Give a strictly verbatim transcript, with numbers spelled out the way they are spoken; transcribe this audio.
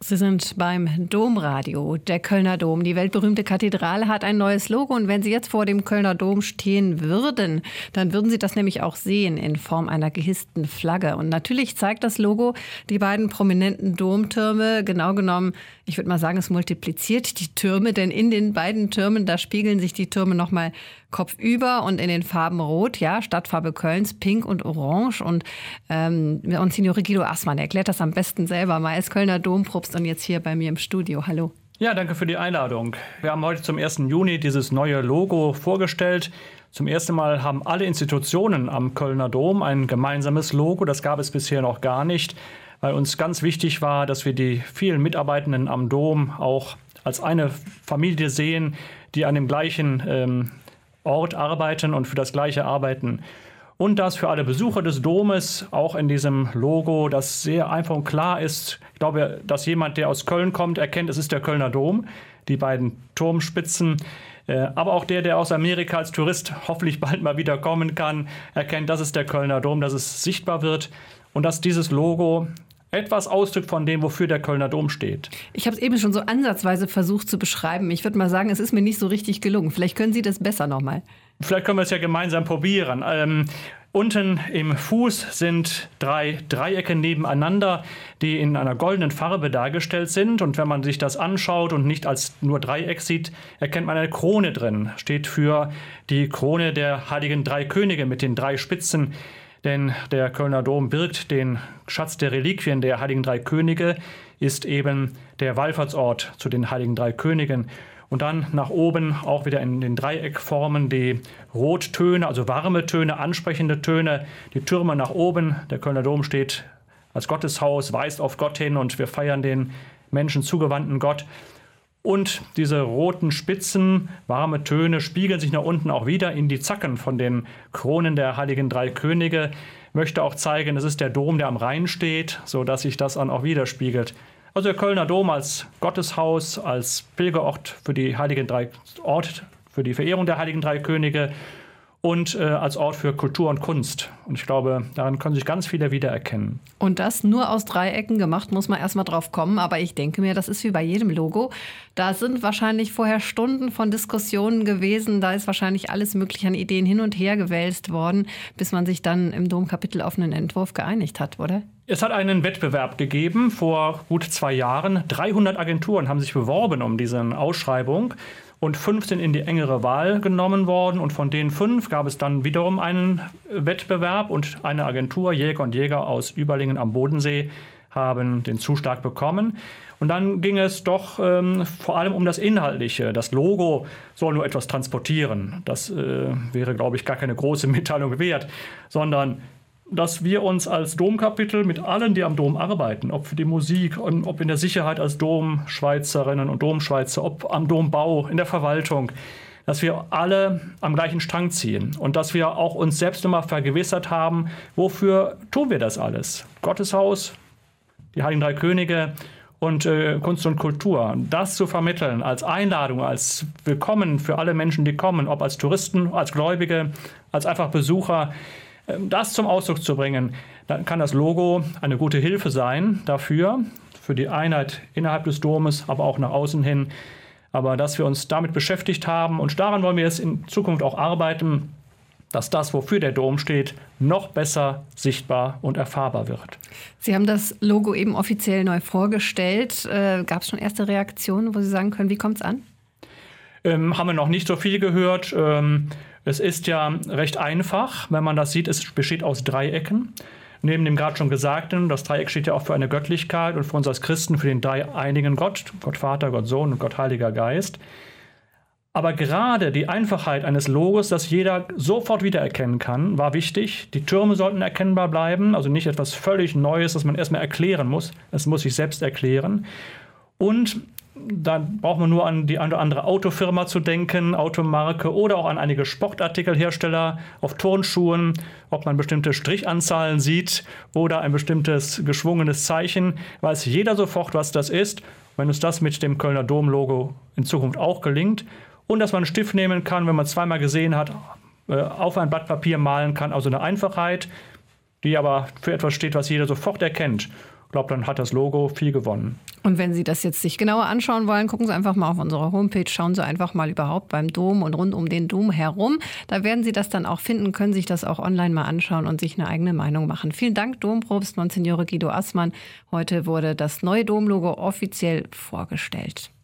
Sie sind beim Domradio, der Kölner Dom. Die weltberühmte Kathedrale hat ein neues Logo und wenn Sie jetzt vor dem Kölner Dom stehen würden, dann würden Sie das nämlich auch sehen in Form einer gehissten Flagge. Und natürlich zeigt das Logo die beiden prominenten Domtürme. Genau genommen, ich würde mal sagen, es multipliziert die Türme, denn in den beiden Türmen, da spiegeln sich die Türme nochmal kopfüber und in den Farben Rot, ja, Stadtfarbe Kölns, Pink und Orange. Und ähm, Monsignore Guido Assmann erklärt das am besten selber mal als Kölner Dompropst und jetzt hier bei mir im Studio. Hallo. Ja, danke für die Einladung. Wir haben heute zum ersten Juni dieses neue Logo vorgestellt. Zum ersten Mal haben alle Institutionen am Kölner Dom ein gemeinsames Logo. Das gab es bisher noch gar nicht, weil uns ganz wichtig war, dass wir die vielen Mitarbeitenden am Dom auch als eine Familie sehen, die an dem gleichen ähm, Ort arbeiten und für das Gleiche arbeiten. Und dass für alle Besucher des Domes auch in diesem Logo, das sehr einfach und klar ist, ich glaube, dass jemand, der aus Köln kommt, erkennt, es ist der Kölner Dom, die beiden Turmspitzen. Aber auch der, der aus Amerika als Tourist hoffentlich bald mal wieder kommen kann, erkennt, das ist der Kölner Dom, dass es sichtbar wird und dass dieses Logo etwas ausdrückt von dem, wofür der Kölner Dom steht. Ich habe es eben schon so ansatzweise versucht zu beschreiben. Ich würde mal sagen, es ist mir nicht so richtig gelungen. Vielleicht können Sie das besser nochmal. Vielleicht können wir es ja gemeinsam probieren. Ähm, unten im Fuß sind drei Dreiecke nebeneinander, die in einer goldenen Farbe dargestellt sind. Und wenn man sich das anschaut und nicht als nur Dreieck sieht, erkennt man eine Krone drin. Steht für die Krone der heiligen drei Könige mit den drei Spitzen. Denn der Kölner Dom birgt den Schatz der Reliquien der heiligen drei Könige, ist eben der Wallfahrtsort zu den heiligen drei Königen. Und dann nach oben auch wieder in den Dreieckformen die Rottöne, also warme Töne, ansprechende Töne, die Türme nach oben. Der Kölner Dom steht als Gotteshaus, weist auf Gott hin und wir feiern den Menschen zugewandten Gott. Und diese roten Spitzen, warme Töne spiegeln sich nach unten auch wieder in die Zacken von den Kronen der heiligen drei Könige. Möchte auch zeigen, es ist der Dom, der am Rhein steht, sodass sich das dann auch widerspiegelt. Also der Kölner Dom als Gotteshaus, als Pilgerort für die heiligen drei Ort für die Verehrung der heiligen drei Könige und äh, als Ort für Kultur und Kunst. Und ich glaube, daran können sich ganz viele wiedererkennen. Und das nur aus Dreiecken gemacht, muss man erstmal drauf kommen. Aber ich denke mir, das ist wie bei jedem Logo. Da sind wahrscheinlich vorher Stunden von Diskussionen gewesen. Da ist wahrscheinlich alles Mögliche an Ideen hin und her gewälzt worden, bis man sich dann im Domkapitel auf einen Entwurf geeinigt hat, oder? Es hat einen Wettbewerb gegeben vor gut zwei Jahren. dreihundert Agenturen haben sich beworben um diese Ausschreibung. Und fünf sind in die engere Wahl genommen worden. Und von den fünf gab es dann wiederum einen Wettbewerb. Und eine Agentur, Jäger und Jäger aus Überlingen am Bodensee, haben den Zuschlag bekommen. Und dann ging es doch ähm, vor allem um das Inhaltliche. Das Logo soll nur etwas transportieren. Das äh, wäre, glaube ich, gar keine große Mitteilung wert, sondern dass wir uns als Domkapitel mit allen, die am Dom arbeiten, ob für die Musik, ob in der Sicherheit als Domschweizerinnen und Domschweizer, ob am Dombau, in der Verwaltung, dass wir alle am gleichen Strang ziehen und dass wir auch uns selbst nochmal vergewissert haben, wofür tun wir das alles? Gotteshaus, die heiligen drei Könige und äh, Kunst und Kultur. Das zu vermitteln als Einladung, als Willkommen für alle Menschen, die kommen, ob als Touristen, als Gläubige, als einfach Besucher, das zum Ausdruck zu bringen, dann kann das Logo eine gute Hilfe sein dafür, für die Einheit innerhalb des Domes, aber auch nach außen hin. Aber dass wir uns damit beschäftigt haben und daran wollen wir jetzt in Zukunft auch arbeiten, dass das, wofür der Dom steht, noch besser sichtbar und erfahrbar wird. Sie haben das Logo eben offiziell neu vorgestellt. Äh, gab es schon erste Reaktionen, wo Sie sagen können, wie kommt es an? Ähm, haben wir noch nicht so viel gehört. Ähm, Es ist ja recht einfach, wenn man das sieht, es besteht aus Dreiecken. Neben dem gerade schon Gesagten, das Dreieck steht ja auch für eine Göttlichkeit und für uns als Christen für den dreieinigen Gott, Gott Vater, Gott Sohn und Gott Heiliger Geist. Aber gerade die Einfachheit eines Logos, das jeder sofort wiedererkennen kann, war wichtig. Die Türme sollten erkennbar bleiben, also nicht etwas völlig Neues, das man erstmal erklären muss. Es muss sich selbst erklären. Und da braucht man nur an die eine oder andere Autofirma zu denken, Automarke oder auch an einige Sportartikelhersteller auf Turnschuhen, ob man bestimmte Strichanzahlen sieht oder ein bestimmtes geschwungenes Zeichen, weiß jeder sofort, was das ist. Wenn uns das mit dem Kölner Dom-Logo in Zukunft auch gelingt und dass man einen Stift nehmen kann, wenn man zweimal gesehen hat, auf ein Blatt Papier malen kann, also eine Einfachheit, die aber für etwas steht, was jeder sofort erkennt. Ich glaube, dann hat das Logo viel gewonnen. Und wenn Sie das jetzt sich genauer anschauen wollen, gucken Sie einfach mal auf unsere Homepage, schauen Sie einfach mal überhaupt beim Dom und rund um den Dom herum. Da werden Sie das dann auch finden, können sich das auch online mal anschauen und sich eine eigene Meinung machen. Vielen Dank, Dompropst Monsignore Guido Assmann. Heute wurde das neue Domlogo offiziell vorgestellt.